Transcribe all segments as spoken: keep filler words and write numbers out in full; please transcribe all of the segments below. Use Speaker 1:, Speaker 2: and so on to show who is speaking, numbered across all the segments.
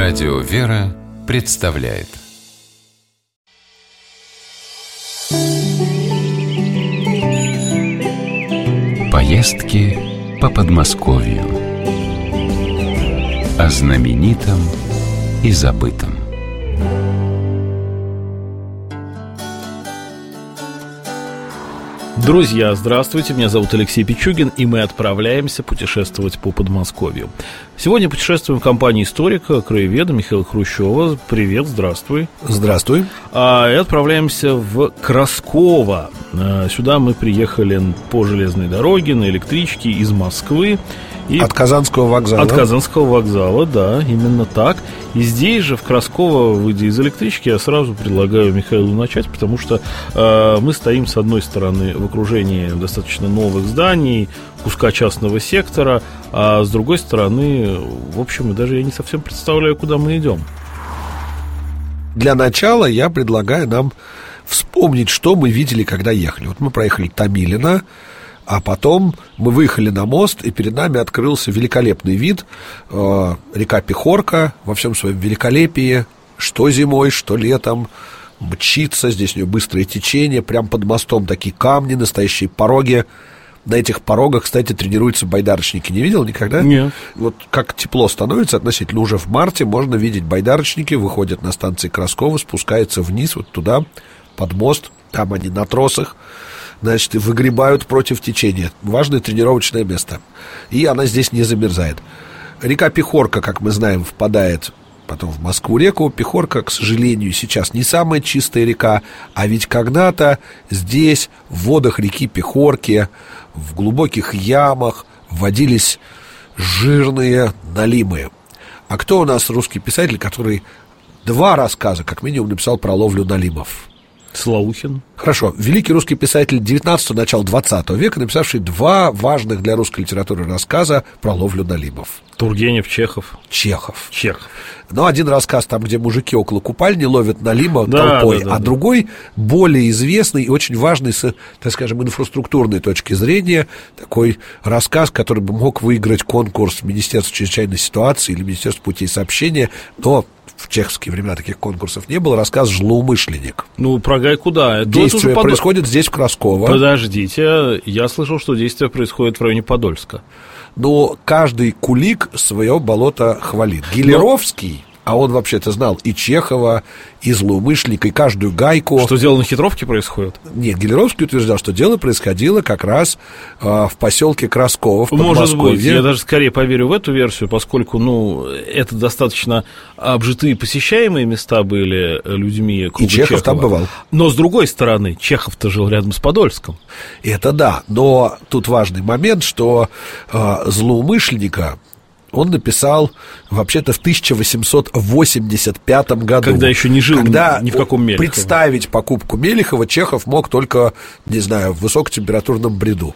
Speaker 1: Радио «Вера» представляет поездки по Подмосковью. О знаменитом и забытом.
Speaker 2: Друзья, здравствуйте, меня зовут Алексей Пичугин, и мы отправляемся путешествовать по Подмосковью. Сегодня путешествуем в компании историка, краеведа Михаила Хрущева. Привет, здравствуй.
Speaker 3: Здравствуй.
Speaker 2: А, и отправляемся в Красково. А, сюда мы приехали по железной дороге, на электричке из Москвы. И
Speaker 3: от Казанского вокзала.
Speaker 2: От Казанского вокзала, да, именно так. И здесь же, в Красково, выйдя из электрички, я сразу предлагаю Михаилу начать, потому что э, мы стоим, с одной стороны, в окружении достаточно новых зданий, куска частного сектора, а с другой стороны, в общем, даже я не совсем представляю, куда мы идем.
Speaker 3: Для начала я предлагаю нам вспомнить, что мы видели, когда ехали. Вот мы проехали Томилино, а потом мы выехали на мост, и перед нами открылся великолепный вид. э, Река Пехорка во всем своем великолепии, что зимой, что летом, мчится, здесь у нее быстрое течение, прям под мостом такие камни, настоящие пороги. На этих порогах, кстати, тренируются байдарочники. Не видел никогда?
Speaker 2: Нет.
Speaker 3: Вот как тепло становится относительно, уже в марте можно видеть байдарочники, выходят на станции Красково, спускаются вниз, вот туда, под мост, там они на тросах, значит, и выгребают против течения. Важное тренировочное место. И она здесь не замерзает. Река Пехорка, как мы знаем, впадает потом в Москву-реку. Пехорка, к сожалению, сейчас не самая чистая река, а ведь когда-то здесь, в водах реки Пехорки, в глубоких ямах водились жирные налимы. А кто у нас русский писатель, который два рассказа, как минимум, написал про ловлю налимов?
Speaker 2: Слоухин.
Speaker 3: Хорошо. Великий русский писатель девятнадцатого, начала двадцатого века, написавший два важных для русской литературы рассказа про ловлю налимов.
Speaker 2: Тургенев, Чехов.
Speaker 3: Чехов.
Speaker 2: Чехов.
Speaker 3: Но один рассказ там, где мужики около купальни ловят налима
Speaker 2: да,
Speaker 3: толпой,
Speaker 2: да, да,
Speaker 3: а
Speaker 2: да. другой
Speaker 3: более известный и очень важный с, так скажем, инфраструктурной точки зрения, такой рассказ, который бы мог выиграть конкурс Министерства чрезвычайной ситуации или Министерства путей сообщения, но в чеховские времена таких конкурсов не было. Рассказ «Злоумышленник».
Speaker 2: Ну, про Гайку, да.
Speaker 3: Действие
Speaker 2: под...
Speaker 3: происходит здесь, в Красково.
Speaker 2: Подождите, я слышал, что действие происходит в районе Подольска.
Speaker 3: Но каждый кулик свое болото хвалит. Гилеровский, а он вообще-то знал и Чехова, и злоумышленника, и каждую гайку.
Speaker 2: Что дело на хитровке происходит?
Speaker 3: Нет, Гилеровский утверждал, что дело происходило как раз э, в поселке Красково, в Подмосковье.
Speaker 2: Может быть, я даже скорее поверю в эту версию, поскольку, ну, это достаточно обжитые, посещаемые места были людьми круга
Speaker 3: И Чехов
Speaker 2: Чехова.
Speaker 3: там бывал.
Speaker 2: Но, с другой стороны, Чехов-то жил рядом с Подольском.
Speaker 3: Это да, но тут важный момент, что э, злоумышленника он написал вообще-то в тысяча восемьсот восемьдесят пятом году.
Speaker 2: Когда еще не жил
Speaker 3: когда
Speaker 2: ни в каком Мелехово.
Speaker 3: Представить покупку Мелехова Чехов мог только, не знаю, в высокотемпературном бреду.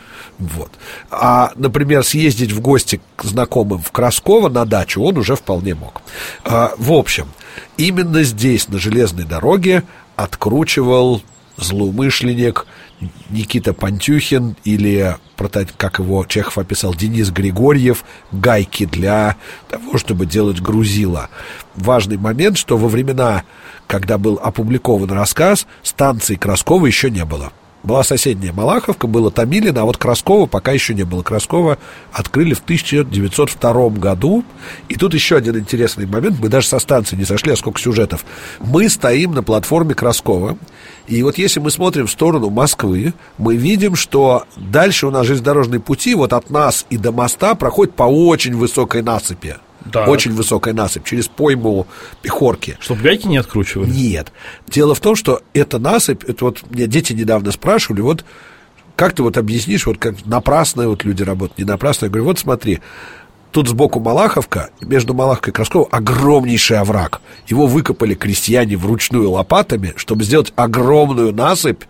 Speaker 3: Вот. А, например, съездить в гости к знакомым в Красково на дачу он уже вполне мог. а, В общем, именно здесь, на железной дороге, откручивал злоумышленник Никита Пантюхин, или, как его Чехов описал, Денис Григорьев, гайки для того, чтобы делать грузила. Важный момент, что во времена, когда был опубликован рассказ, станции Красково еще не было. Была соседняя Малаховка, было Томилино, а вот Красково пока еще не было. Красково открыли в тысяча девятьсот втором году. И тут еще один интересный момент. Мы даже со станции не сошли, а сколько сюжетов. Мы стоим на платформе Красково. И вот если мы смотрим в сторону Москвы, мы видим, что дальше у нас железнодорожные пути вот от нас и до моста проходят по очень высокой насыпи.
Speaker 2: Да.
Speaker 3: Очень высокая насыпь, через пойму Пехорки.
Speaker 2: Чтобы гайки не откручивали?
Speaker 3: Нет. Дело в том, что эта насыпь, это вот меня дети недавно спрашивали, вот как ты вот объяснишь, вот как напрасно вот люди работают, не напрасно. Я говорю, вот смотри, тут сбоку Малаховка, между Малаховкой и Красково огромнейший овраг. Его выкопали крестьяне вручную лопатами, чтобы сделать огромную насыпь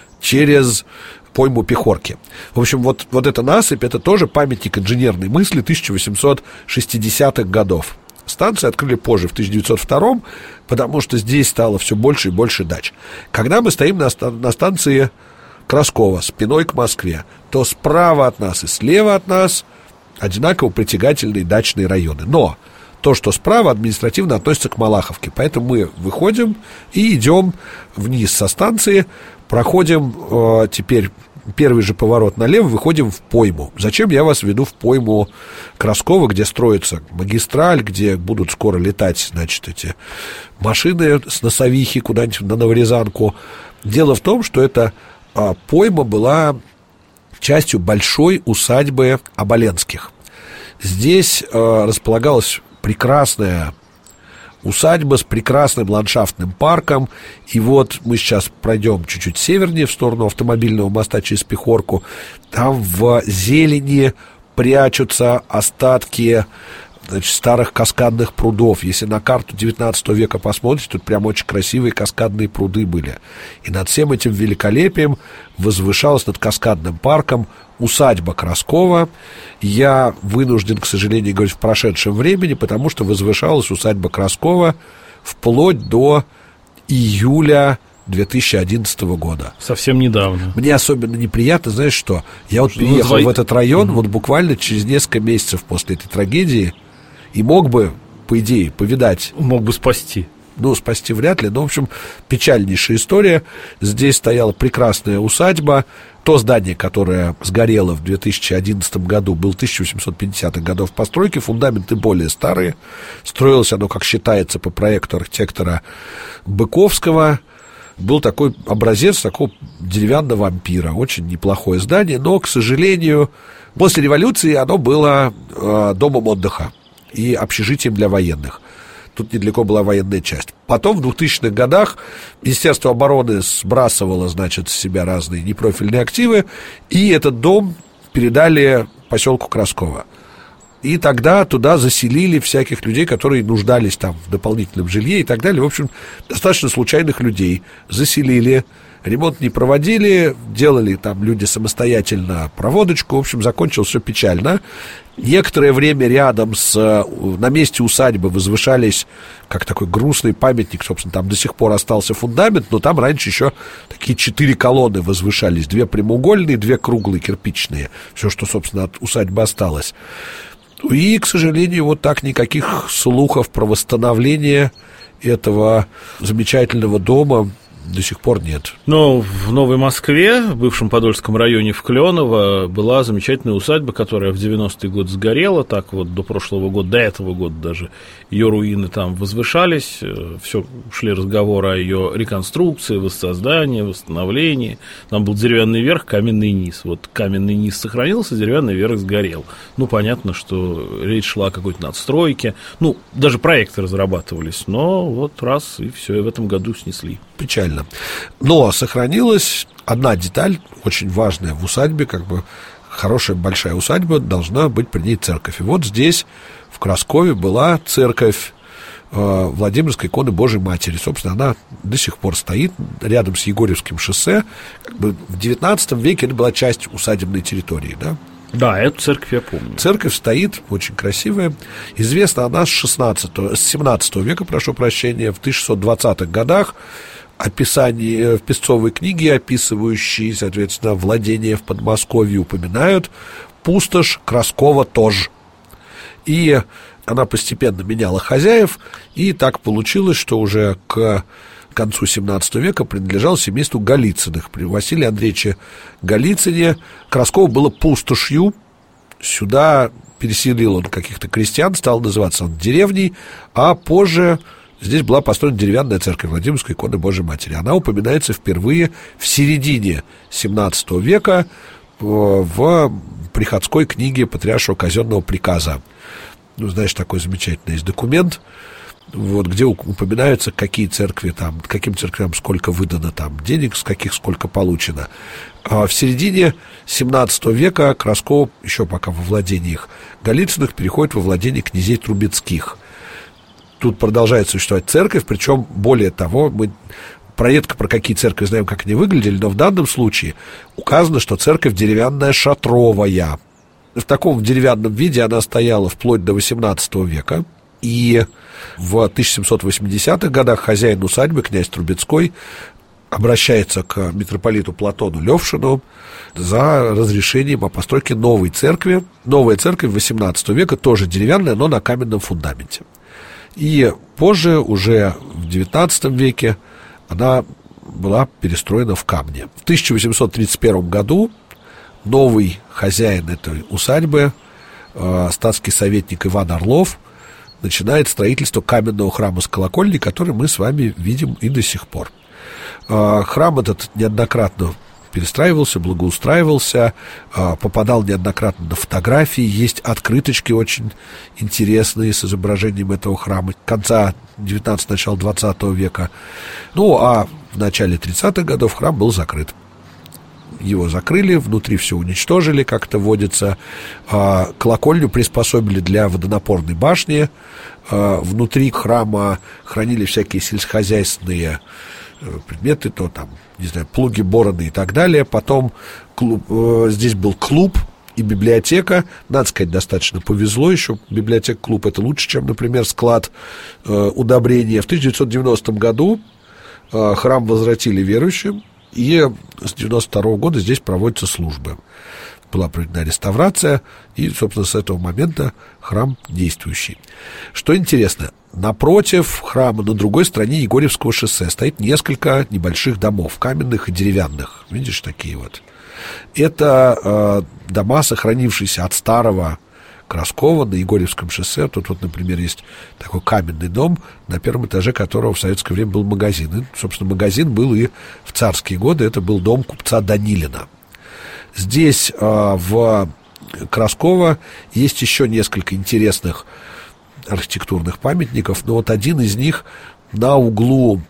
Speaker 3: через пойму Пехорки. В общем, вот, вот эта насыпь, это тоже памятник инженерной мысли тысяча восемьсот шестидесятых годов. Станции открыли позже, в тысяча девятьсот втором, потому что здесь стало все больше и больше дач. Когда мы стоим на, на станции Красково, спиной к Москве, то справа от нас и слева от нас одинаково притягательные дачные районы. Но То, что справа, административно относится к Малаховке. Поэтому мы выходим и идем вниз со станции, проходим э, теперь первый же поворот налево, выходим в пойму. Зачем я вас веду в пойму Краскова, где строится магистраль, где будут скоро летать, значит, эти машины с носовихи куда-нибудь на Новорязанку? Дело в том, что эта э, пойма была частью большой усадьбы Оболенских. Здесь э, располагалась прекрасная усадьба с прекрасным ландшафтным парком. И вот мы сейчас пройдем чуть-чуть севернее, в сторону автомобильного моста через Пехорку. Там в зелени прячутся остатки, значит, старых каскадных прудов. Если на карту девятнадцатого века посмотрите, тут прям очень красивые каскадные пруды были. И над всем этим великолепием возвышалась, над каскадным парком, усадьба Краскова. Я вынужден, к сожалению, говорить в прошедшем времени, потому что возвышалась усадьба Краскова вплоть до июля две тысячи одиннадцатого года.
Speaker 2: Совсем недавно.
Speaker 3: Мне особенно неприятно, знаешь что? Я вот
Speaker 2: Ну,
Speaker 3: приехал
Speaker 2: двой...
Speaker 3: в этот район
Speaker 2: Mm-hmm.
Speaker 3: вот буквально через несколько месяцев после этой трагедии и мог бы, по идее, повидать.
Speaker 2: Мог бы спасти.
Speaker 3: Ну, спасти вряд ли, но, в общем, печальнейшая история. Здесь стояла прекрасная усадьба. То здание, которое сгорело в две тысячи одиннадцатом году, было тысяча восемьсот пятидесятых годов постройки, фундаменты более старые. Строилось оно, как считается, по проекту архитектора Быковского. Был такой образец такого деревянного ампира. Очень неплохое здание, но, к сожалению, после революции оно было э, домом отдыха и общежитием для военных. Тут недалеко была военная часть. Потом в двухтысячных годах Министерство обороны сбрасывало, значит, с себя разные непрофильные активы, и этот дом передали поселку Красково. И тогда туда заселили всяких людей, которые нуждались там в дополнительном жилье и так далее. В общем, достаточно случайных людей заселили, ремонт не проводили, делали там люди самостоятельно проводочку. В общем, закончилось все печально. Некоторое время рядом с, на месте усадьбы возвышались, как такой грустный памятник, собственно, там до сих пор остался фундамент, но там раньше еще такие четыре колонны возвышались, две прямоугольные, две круглые, кирпичные, все, что, собственно, от усадьбы осталось. И, к сожалению, вот так никаких слухов про восстановление этого замечательного дома до сих пор нет.
Speaker 2: Но в Новой Москве, в бывшем Подольском районе в Кленово, была замечательная усадьба, которая в девяностые годы сгорела, так вот до прошлого года, до этого года даже ее руины там возвышались, все шли разговоры о ее реконструкции, воссоздании, восстановлении. Там был деревянный верх, каменный низ. Вот каменный низ сохранился, деревянный верх сгорел. Ну, понятно, что речь шла о какой-то надстройке. Ну, даже проекты разрабатывались, но вот раз, и все, и в этом году снесли.
Speaker 3: Печально. Но сохранилась одна деталь, очень важная в усадьбе, как бы хорошая большая усадьба, должна быть при ней церковь. И вот здесь, в Краскове, была церковь э, Владимирской иконы Божией Матери. Собственно, она до сих пор стоит рядом с Егорьевским шоссе. Как бы в девятнадцатом веке это была часть усадебной территории, да?
Speaker 2: Да, эту церковь я помню.
Speaker 3: Церковь стоит, очень красивая. Известна она с шестнадцатого, с семнадцатого века, прошу прощения, в тысяча шестьсот двадцатых годах. Описание в песцовой книге, описывающие, соответственно, владения в Подмосковье, упоминают пустошь Краскова тоже. И она постепенно меняла хозяев, и так получилось, что уже к концу семнадцатого века принадлежал семейству Голицыных. При Василии Андреевиче Голицыне Красково было пустошью. Сюда переселил он каких-то крестьян, стал называться он деревней, а позже здесь была построена деревянная церковь Владимирской иконы Божией Матери. Она упоминается впервые в середине семнадцатого века в приходской книге Патриаршего казенного приказа. Ну, знаешь, такой замечательный есть документ, вот, где упоминаются, какие церкви там, каким церквям сколько выдано там денег, с каких сколько получено. А в середине семнадцатого века Красково, еще пока во владениях Голицыных, переходит во владение князей Трубецких. Тут продолжает существовать церковь, причем, более того, мы про редко про какие церкви знаем, как они выглядели, но в данном случае указано, что церковь деревянная шатровая. В таком деревянном виде она стояла вплоть до восемнадцатого века, и в тысяча семьсот восьмидесятых годах хозяин усадьбы, князь Трубецкой, обращается к митрополиту Платону Левшину за разрешением о постройке новой церкви. Новая церковь восемнадцатого века, тоже деревянная, но на каменном фундаменте. И позже, уже в девятнадцатом веке, она была перестроена в камне. В тысяча восемьсот тридцать первом году новый хозяин этой усадьбы, статский советник Иван Орлов, начинает строительство каменного храма с колокольней, который мы с вами видим и до сих пор. Храм этот неоднократно перестраивался, благоустраивался, попадал неоднократно на фотографии. Есть открыточки очень интересные с изображением этого храма конца девятнадцатого, начала двадцатого века. Ну, а в начале тридцатых годов храм был закрыт. Его закрыли, внутри все уничтожили, как это водится. Колокольню приспособили для водонапорной башни. Внутри храма хранили всякие сельскохозяйственные предметы, то там, не знаю, плуги, бороны и так далее. Потом клуб, э, здесь был клуб и библиотека. Надо сказать, достаточно повезло еще. Библиотека-клуб — это лучше, чем, например, склад э, удобрения. В тысяча девятьсот девяностом году э, храм возвратили верующим, и с девяносто второго года здесь проводятся службы. Была проведена реставрация, и, собственно, с этого момента храм действующий. Что интересно, напротив храма, на другой стороне Егорьевского шоссе, стоит несколько небольших домов, каменных и деревянных. Видишь, такие вот. Это э, дома, сохранившиеся от старого Краскова на Егорьевском шоссе. Тут вот, например, есть такой каменный дом, на первом этаже которого в советское время был магазин. И, собственно, магазин был и в царские годы. Это был дом купца Данилина. Здесь, э, в Красково, есть еще несколько интересных архитектурных памятников, но вот один из них на углу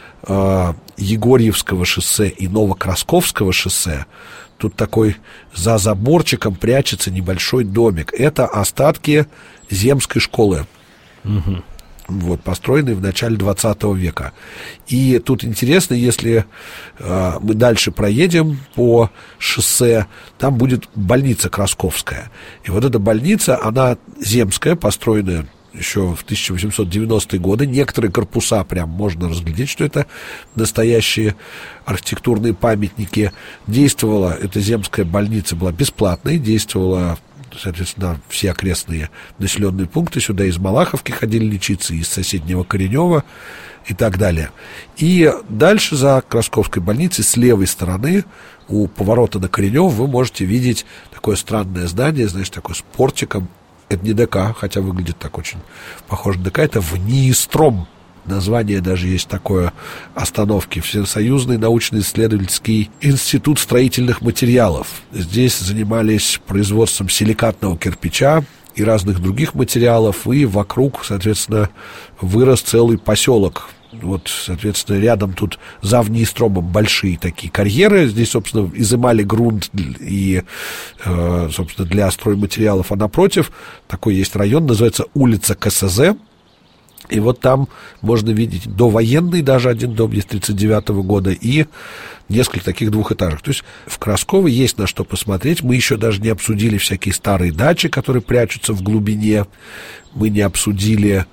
Speaker 3: э, Егорьевского шоссе и Новокрасковского шоссе. Тут такой за заборчиком прячется небольшой домик. Это остатки земской школы. Угу. Вот, построенные в начале двадцатого века. И тут интересно, если э, мы дальше проедем по шоссе, там будет больница Красковская. И вот эта больница, она земская, построенная еще в тысяча восемьсот девяностые годы. Некоторые корпуса прям можно разглядеть, что это настоящие архитектурные памятники. Действовала эта земская больница, была бесплатной, действовала, соответственно, все окрестные населенные пункты. Сюда из Малаховки ходили лечиться, из соседнего Коренева и так далее. И дальше за Красковской больницей с левой стороны у поворота на Коренев вы можете видеть такое странное здание, значит, такое с портиком. Это не ДК, хотя выглядит так очень похоже на ДК. Это ВНИИСТРОМ. Название даже есть такое остановки. Всесоюзный научно-исследовательский институт строительных материалов. Здесь занимались производством силикатного кирпича и разных других материалов. И вокруг, соответственно, вырос целый поселок. Вот, соответственно, рядом тут за ВНИИСТРОМом большие такие карьеры. Здесь, собственно, изымали грунт и, э, собственно, для стройматериалов. А напротив такой есть район, называется улица КСЗ. И вот там можно видеть довоенный даже один дом есть тридцать девятого года и несколько таких двухэтажек. То есть в Красково есть на что посмотреть. Мы еще даже не обсудили всякие старые дачи, которые прячутся в глубине. Мы не обсудили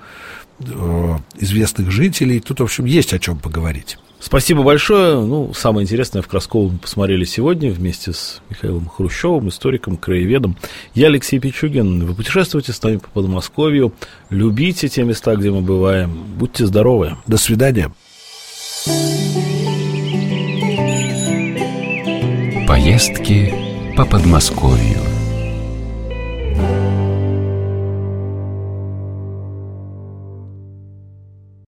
Speaker 3: э, известных жителей. Тут, в общем, есть о чем поговорить.
Speaker 2: Спасибо большое. Ну, самое интересное в Красково мы посмотрели сегодня вместе с Михаилом Хрущевым, историком, краеведом. Я Алексей Пичугин. Вы путешествуйте с нами по Подмосковью. Любите те места, где мы бываем. Будьте здоровы.
Speaker 3: До свидания.
Speaker 1: Поездки по Подмосковью.